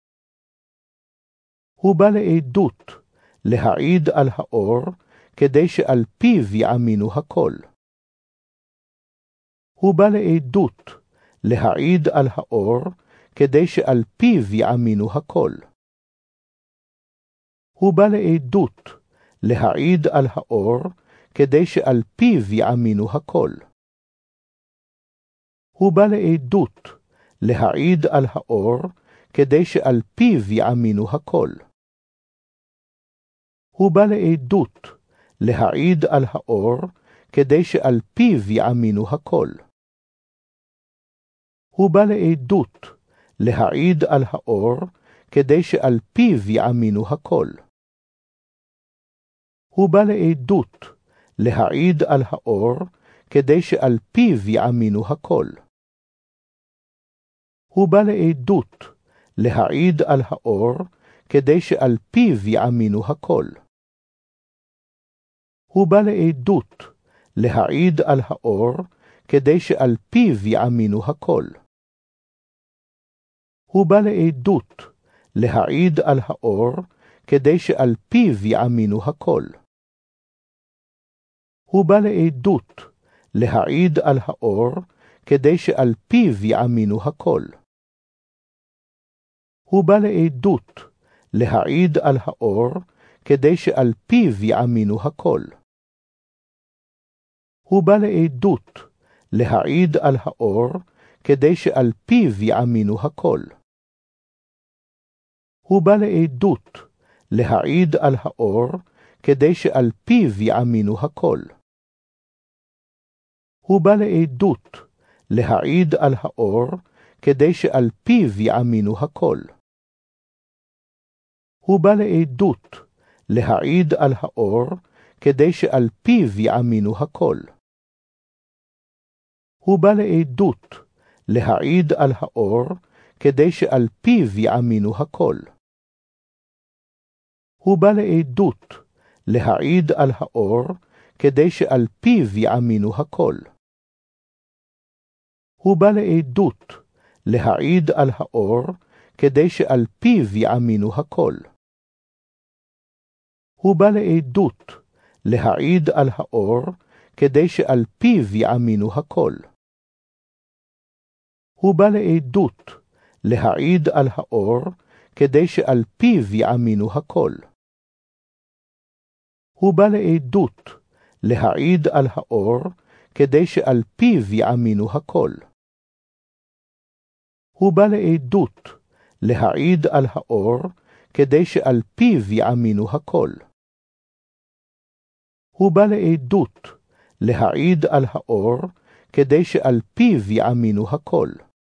Speaker 1: הוא בא לעדות, להעיד על האור, כדי שעל פיו יאמינו הכל. הוא בא לעדות, להעיד על האור, כדי שעל פיו יאמינו הכל. הוא בא לעדות, להעיד על האור, כדי שעל פיו יאמינו הכל. הוא בא לעדות, להעיד על האור, כדי שעל פיו יאמינו הכל. הוא בא לעדות, להעיד על האור, כדי שעל פיו יאמינו הכל. הוא בא לעדות, להעיד על האור, כדי שעל פיו יאמינו הכל. הוא בא לעדות, להעיד על האור, כדי שעל פיו יאמינו הכל. הוא בא לעדות, להעיד על האור, כדי שעל פיו יאמינו הכל. הוא בא לעדות, להעיד על האור, כדי שעל פיו יאמינו הכל. הוא בא לעדות, להעיד על האור, כדי שעל פיו יאמינו הכל. הוא בא לעדות, להעיד על האור, כדי שעל פיו יאמינו הכל. הוא בא לעדות, להעיד על האור, כדי שעל פיו יאמינו הכל. הוא בא לעדות, להעיד על האור, כדי שעל פיו יאמינו הכל. הוא בא לעדות, להעיד על האור, כדי שעל פיו יאמינו הכל. הוא בא לעדות, להעיד על האור, כדי שעל פיו יאמינו הכל. הוא בא לעדות, להעיד על האור, כדי שעל פיו יאמינו הכל. הוא בא לעדות, להעיד על האור, כדי שעל פיו יאמינו הכל. הוא בא לעדות, להעיד על האור, כדי שעל פיו יאמינו הכל. הוא בא לעדות, להעיד על האור, כדי שעל פיו יאמינו הכל. הוא בא לעדות, להעיד על האור, כדי שעל פיו יאמינו הכל. הוא בא לעדות, להעיד על האור, כדי שעל פיו יאמינו הכל. הוא בא לעדות, להעיד על האור, כדי שעל פיו יאמינו הכל. הוא בא לעדות, להעיד על האור, כדי שעל פיו יאמינו הכל. הוא בא לעדות, להעיד על האור, כדי שעל פיו יאמינו הכל.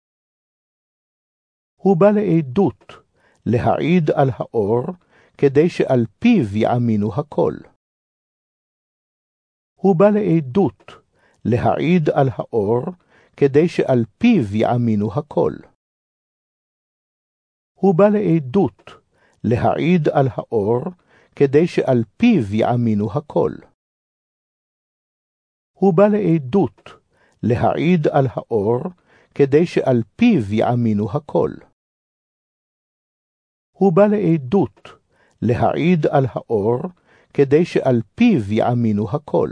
Speaker 1: הוא בא לעדות, להעיד על האור, כדי שעל פיו יאמינו הכל. הוא בא לעדות, להעיד על האור, כדי שעל פיו יאמינו הכל. הוא בא לעדות, להעיד על האור, כדי שעל פיו יאמינו הכל. הוא בא לעדות, להעיד על האור, כדי שעל פיו יאמינו הכל. הוא בא לעדות, להעיד על האור, כדי שעל פיו יאמינו הכל.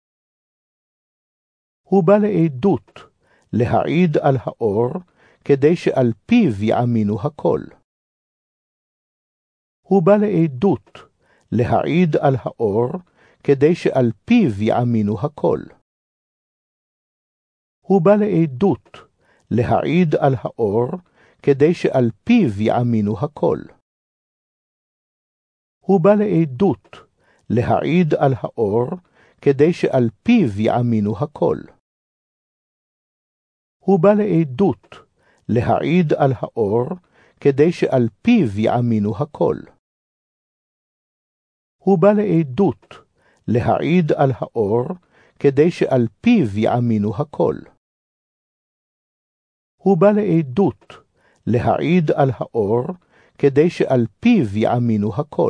Speaker 1: הוא בא לעדות, להעיד על האור, כדי שעל פיו יאמינו הכל. הוא בא לעדות, להעיד על האור, כדי שעל פיו יאמינו הכל. הוא בא לעדות, להעיד על האור, כדי שעל פיו יאמינו הכל. הוא בא לעדות, להעיד על האור, כדי שעל פיו יאמינו הכל. הוא בא לעדות, להעיד על האור, כדי שעל פיו יאמינו הכל. הוא בא לעדות, להעיד על האור, כדי שעל פיו יאמינו הכל. הוא בא לעדות, להעיד על האור, כדי שעל פיו יאמינו הכל.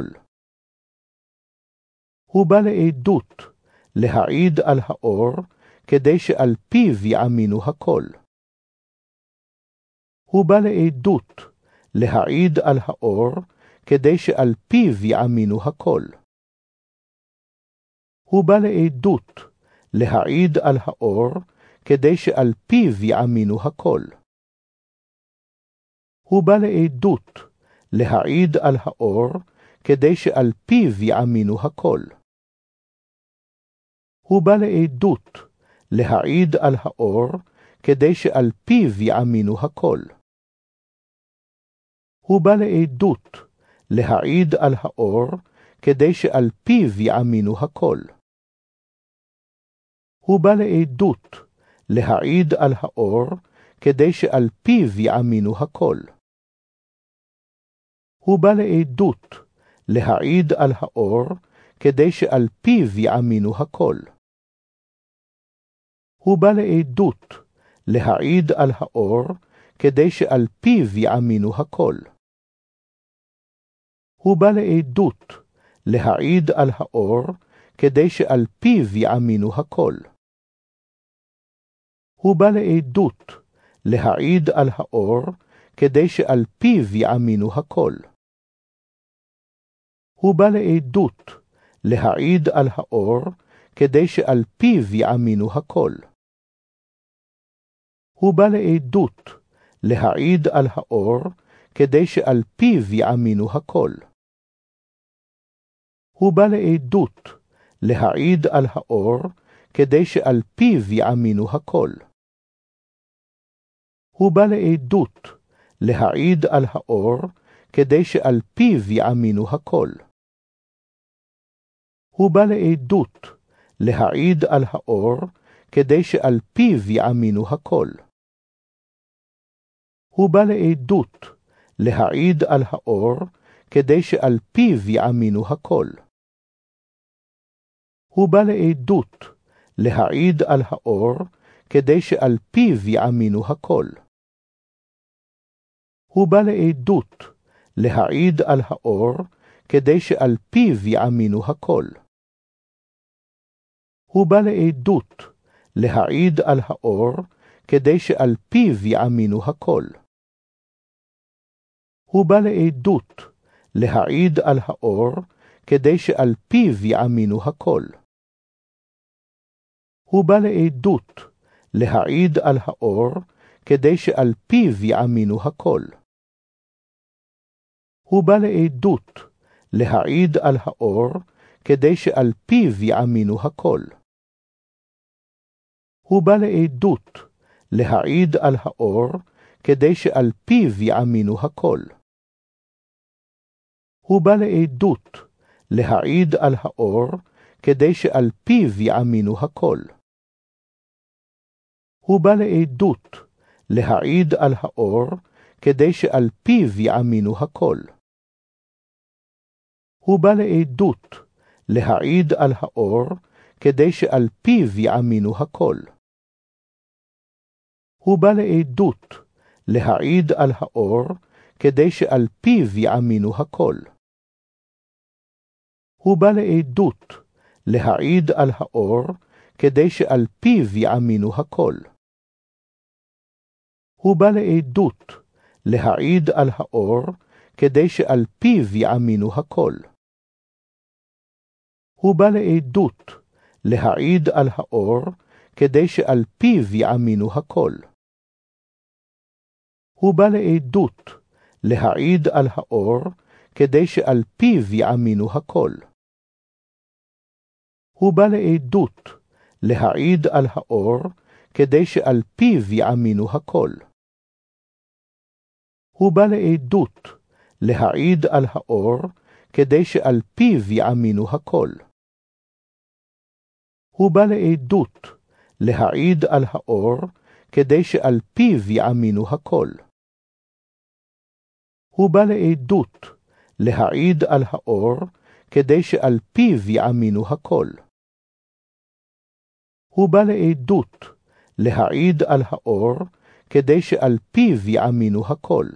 Speaker 1: הוא בא לעדות, להעיד על האור, כדי שעל פיו יאמינו הכל. הוא בא לעדות, להעיד על האור, כדי שעל פיו יאמינו הכל. הוא בא לעדות, להעיד על האור, כדי שעל פיו יאמינו הכל. הוא בא לעדות, להעיד על האור, כדי שעל פיו יאמינו הכל. הוא בא לעדות, להעיד על האור, כדי שעל פיו יאמינו הכל. הוא בא לעדות, להעיד על האור, כדי שעל פיו יאמינו הכל. הוא בא לעדות, להעיד על האור, כדי שעל פיו יאמינו הכל. הוא בא לעדות, להעיד על האור, כדי שעל פיו יאמינו הכל. הוא בא לעדות, להעיד על האור, כדי שעל פיו יאמינו הכל. הוא בא לעדות, להעיד על האור, כדי שעל פיו יאמינו הכל. הוא בא לעדות, להעיד על האור, כדי שעל פיו יאמינו הכל. הוא בא לעדות, להעיד על האור, כדי שעל פיו יאמינו הכל. הוא בא לעדות, להעיד על האור, כדי שעל פיו יאמינו הכל. הוא בא לעדות, להעיד על האור, כדי שעל פיו יאמינו הכל. הוא בא לעדות, להעיד על האור, כדי שעל פיו יאמינו הכל. הוא בא לעדות, להעיד על האור, כדי שעל פיו יאמינו הכל. הוא בא לעדות, להעיד על האור, כדי שעל פיו יאמינו הכל. הוא בא לעדות, להעיד על האור, כדי שעל פיו יאמינו הכל. הוא בא לעדות, להעיד על האור, כדי שעל פיו יאמינו הכל. הוא בא לעדות, להעיד על האור, כדי שעל פיו יאמינו הכל. הוא בא לעדות, להעיד על האור, כדי שעל פיו יאמינו הכל. הוא בא לעדות, להעיד על האור, כדי שעל פיו יאמינו הכל. הוא בא לעדות, להעיד על האור, כדי שעל פיו יאמינו הכל. הוא בא לעדות, להעיד על האור, כדי שעל פיו יאמינו הכל. הוא בא לעדות, להעיד על האור, כדי שעל פיו יאמינו הכל. הוא בא לעדות, להעיד על האור, כדי שעל פיו יאמינו הכל. הוא בא לעדות, להעיד על האור, כדי שעל פיו יאמינו הכל. הוא בא לעדות, להעיד על האור, כדי שעל פיו יאמינו הכל. הוא בא לעדות, להעיד על האור, כדי שעל פיו יאמינו הכל. הוא בא לעדות, להעיד על האור, כדי שעל פיו יאמינו הכל. הוא בא לעדות, להעיד על האור, כדי שעל פיו יאמינו הכל. הוא בא לעדות, להעיד על האור, כדי שעל פיו יאמינו הכל. הוא בא לעדות, להעיד על האור, כדי שעל פיו יאמינו הכל. הוא בא לעדות, להעיד על האור, כדי שעל פיו יאמינו הכל. הוא בא לעדות, להעיד על האור, כדי שעל פיו יאמינו הכל. הוא בא לעדות, להעיד על האור, כדי שעל פיו יאמינו הכל. הוא בא לעדות, להעיד על האור, כדי שעל פיו יאמינו הכל.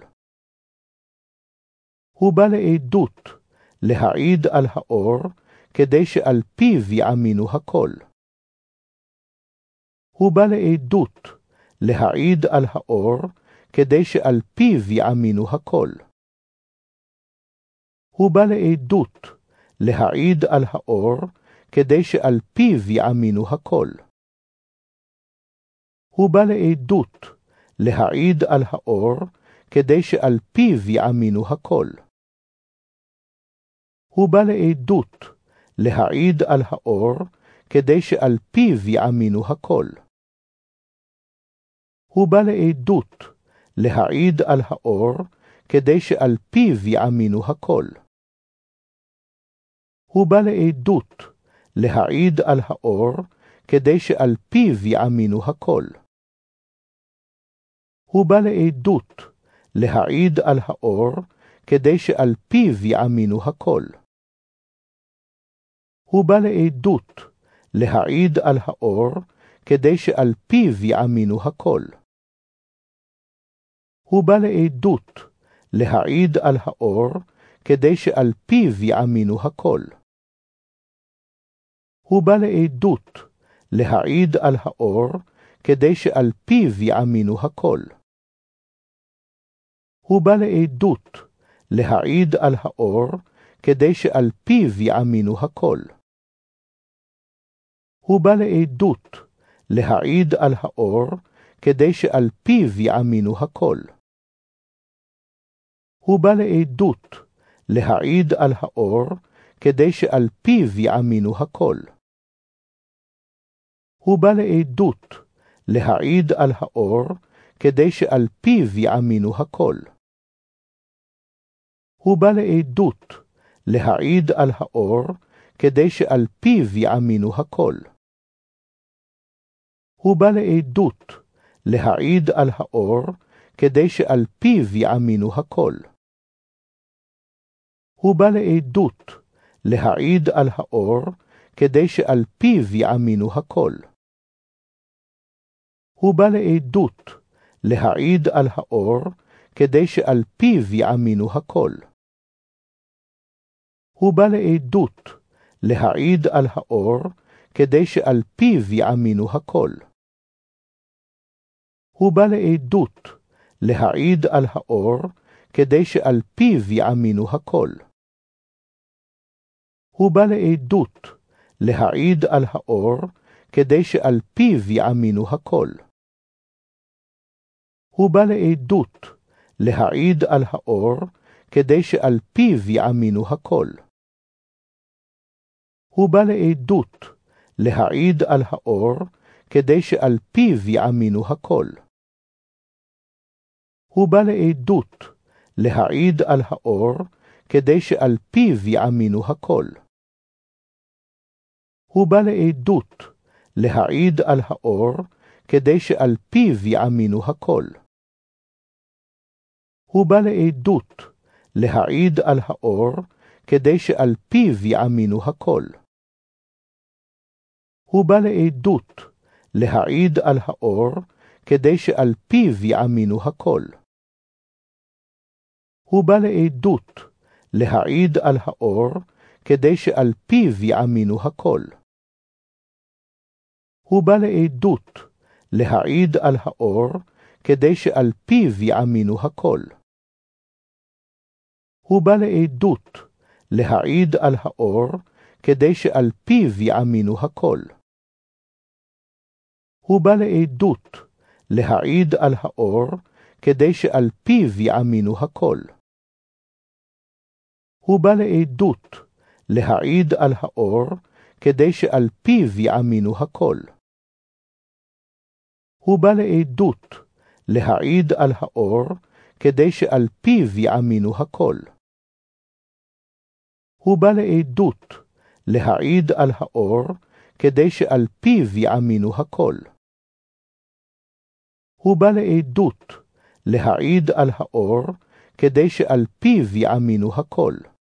Speaker 1: הוא בא לעדות, להעיד על האור, כדי שעל פיו יאמינו הכל. הוא בא לעדות, להעיד על האור, כדי שעל פיו יאמינו הכל. הוא בא לעדות, להעיד על האור, כדי שעל פיו יאמינו הכל. הוא בא לעדות, להעיד על האור, כדי שעל פיו יאמינו הכל. הוא בא לעדות, להעיד על האור, כדי שעל פיו יאמינו הכל. הוא בא לעדות, להעיד על האור, כדי שעל פיו יאמינו הכל. הוא בא לעדות, להעיד על האור, כדי שעל פיו יאמינו הכל. הוא בא לעדות, להעיד על האור, כדי שעל פיו יאמינו הכל. הוא בא לעדות, להעיד על האור, כדי שעל פיו יאמינו הכל. הוא בא לעדות, להעיד על האור, כדי שעל פיו יאמינו הכל. הוא בא לעדות, להעיד על האור, כדי שעל פיו יאמינו הכל. הוא בא לעדות, להעיד על האור, כדי שעל פיו יאמינו הכל. הוא בא לעדות, להעיד על האור, כדי שעל פיו יאמינו הכל. הוא בא לעדות, להעיד על האור, כדי שעל פיו יאמינו הכל. הוא בא לעדות, להעיד על האור, כדי שעל פיו יאמינו הכל. הוא בא לעדות, להעיד על האור, כדי שעל פיו יאמינו הכל. הוא בא לעדות, להעיד על האור, כדי שעל פיו יאמינו הכל. הוא בא לעדות, להעיד על האור, כדי שעל פיו יאמינו הכל. הוא בא לעדות, להעיד על האור, כדי שעל פיו יאמינו הכל. הוא בא לעדות, להעיד על האור, כדי שעל פיו יאמינו הכל. הוא בא לעדות, להעיד על האור, כדי שעל פיו יאמינו הכל. הוא בא לעדות, להעיד על האור, כדי שעל פיו יאמינו הכל. הוא בא לעדות, להעיד על האור, כדי שעל פיו יאמינו הכל. הוא בא לעדות, להעיד על האור, כדי שעל פיו יאמינו הכל. הוא בא לעדות, להעיד על האור, כדי שעל פיו יאמינו הכל. הוא בא לעדות, להעיד על האור, כדי שעל פיו יאמינו הכל. הוא בא לעדות, להעיד על האור, כדי שעל פיו יאמינו הכל. הוא בא לעדות, להעיד על האור, כדי שעל פיו יאמינו הכל. הוא בא לעדות, להעיד על האור, כדי שעל פיו יאמינו הכל. הוא בא לעדות, להעיד על האור, כדי שעל פיו יאמינו הכל. הוא בא לעדות, להעיד על האור, כדי שעל פיו יאמינו הכל. הוא בא לעדות, להעיד על האור, כדי שעל פיו יאמינו הכל. הוא בא לעדות, להעיד על האור, כדי שעל פיו יאמינו הכל. הוא בא לעדות, להעיד על האור, כדי שעל פיו יאמינו הכל. הוא בא לעדות, להעיד על האור, כדי שעל פיו יאמינו הכל. הוא בא לעדות, להעיד על האור, כדי שעל פיו יאמינו הכל.